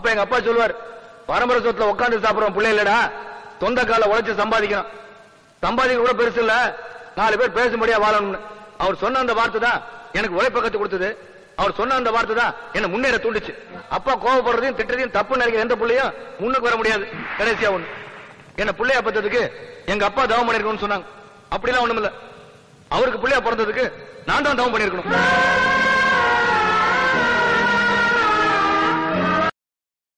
அப்ப எங்க அப்பா சொல்லுவார், பரம்பரை சொத்துல உட்காந்து சாப்பிடுறோம் பிள்ளை இல்லடா, சொந்த கால உழைச்சு சம்பாதிக்கணும். சம்பாதிக்க கூட பெருசு இல்ல, 4 பேர் பேசும்படியா வாழணும்னு. அவர் சொன்ன அந்த வார்த்தை தான் எனக்கு உழைப்ப கத்து கொடுத்தது. அவர் சொன்ன அந்த வார்த்தை தான் என்ன முன்னேற தூண்டுச்சு. அப்பா கோவப்படுறதையும் திட்டத்தையும் தப்பு நினைக்கிற எந்த பிள்ளையும் முன்னுக்கு வர முடியாது. கடைசியா ஒண்ணு, என்ன பிள்ளையா பத்ததுக்கு எங்க அப்பா தவம் பண்ணிருக்கணும்னு சொன்னாங்க. அப்படிலாம் ஒண்ணும் இல்ல, அவருக்கு பிள்ளையா பிறந்ததுக்கு நான் தான் தவம் பண்ணிருக்கணும்.